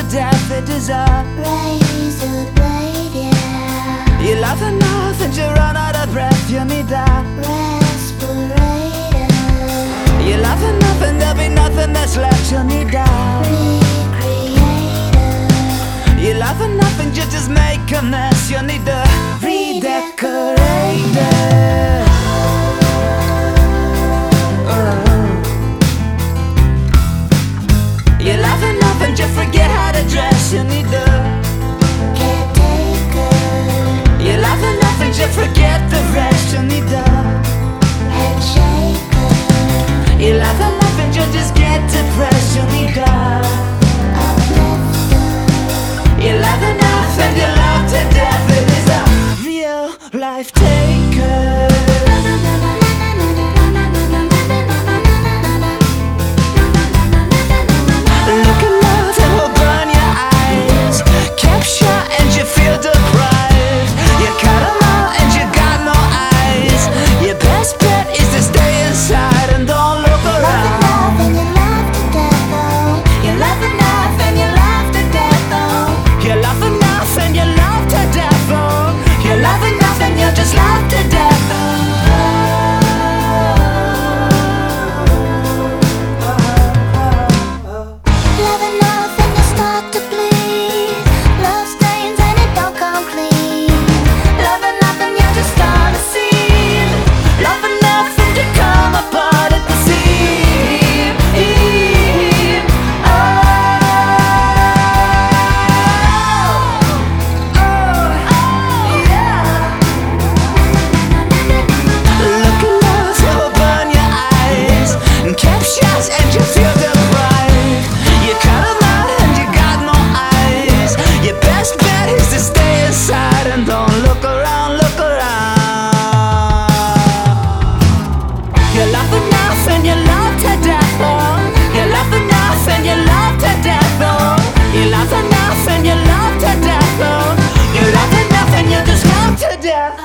death, it is a razor blade, yeah. You laugh enough and you run out of breath, you need a respirator. You laugh enough and there'll be nothing that's left, you need a recreator. You laugh enough and you just make a mess, you need a redecorator. You laugh enough and you forget how to dress, you need a caretaker. You laugh enough and you forget the rest, you need a Headshaker. You laugh enough and you just get depressed, you need a Uplifter. You laugh enough and you love to death, it is a real life taker. Look at love that will burn your eyes, capture and you feel deprived. You cut them all and you got no eyes. Your best bet is to stay inside and don't look around. You laugh enough and you laugh to death, though. You laugh enough and you love to death, oh. You laugh enough and you just love to death, oh. Love enough and you start to bleed. Love stains and it don't come clean. Love enough and you just start to see. Love enough and you come apart at the seam. Look at love that will burn your eyes and captures and you feel deprived. You cut them out and you got no eyes. Your best bet is to stay inside and don't look around, look around. You laugh enough and you love to death, oh. You laugh enough and you love to death, oh. You laugh enough and you love to death, oh. You laugh enough and you just love to death.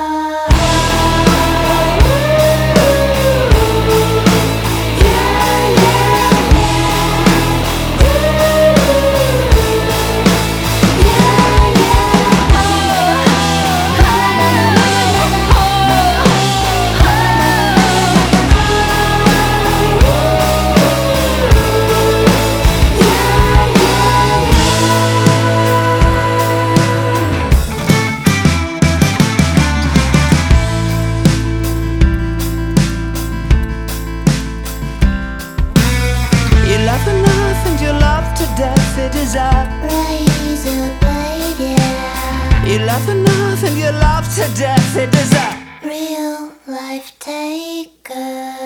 You laugh enough and you love to death, it is a Razor blade, yeah. You laugh enough and you love to death, it is a Real life taker.